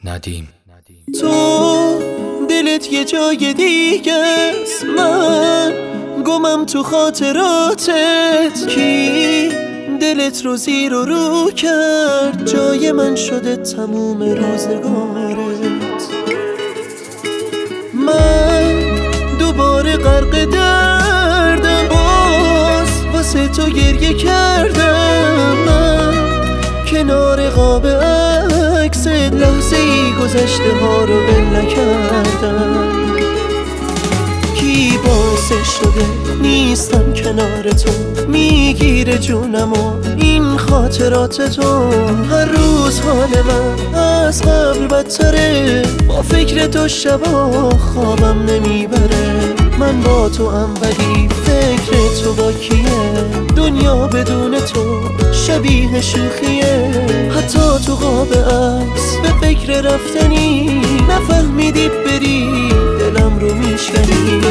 ندیم. تو دلت یه جای دیگه است، من گمم تو خاطراتت. کی دلت رو زیر و رو کرد، جای من شده تموم روزگارت. من دوباره غرق دردم، باز واسه تو گریه کردم. من کنار قاب عکست لحظه ای گذشته ها رو ول نکردم. کی باعث شده نیستم کنار تو، میگیره جونم و این خاطرات تو. هر روز حال من از قبل بدتره، با فکر تو شبا خوابم نمیبره. من با تو ام ولی فکر تو با کیه؟ دنیا بدون تو شبیه شوخیه. حتی تو قاب عکس به فکر رفتنی، نفهمیدی بری دلم رو میشکنی.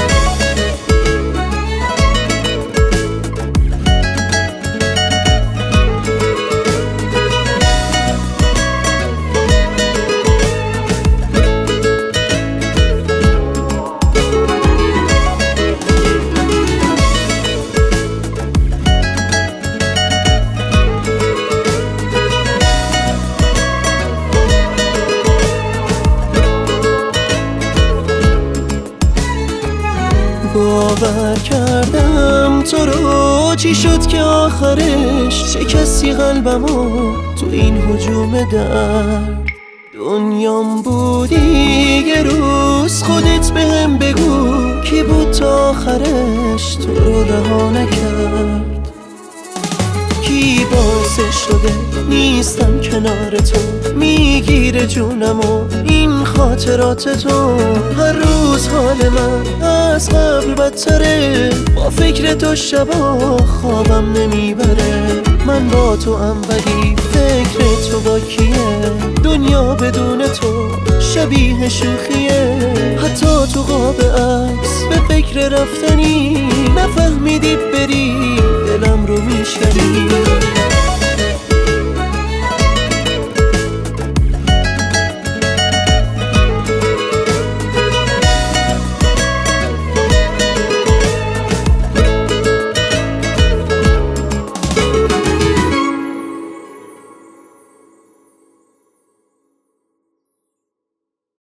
باور کردم تو رو، چی شد که آخرش شکستی قلبمو تو این هجوم درد. دنیام بودی یه روز، خودت بهم بگو کی بود تا آخرش تو رو رها نکرد. کی باعث شده نیستم کنار تو، میگیره جونم و این خاطرات تو. هر روز حال من از قبل بدتره، با فکر تو شبا خوابم نمیبره. من با تو ام ولی فکر تو با کیه؟ دنیا بدون تو شبیه شوخیه. حتی تو قاب عکس به فکر رفتنی، نفهمیدی بری دلم رو میشکنی.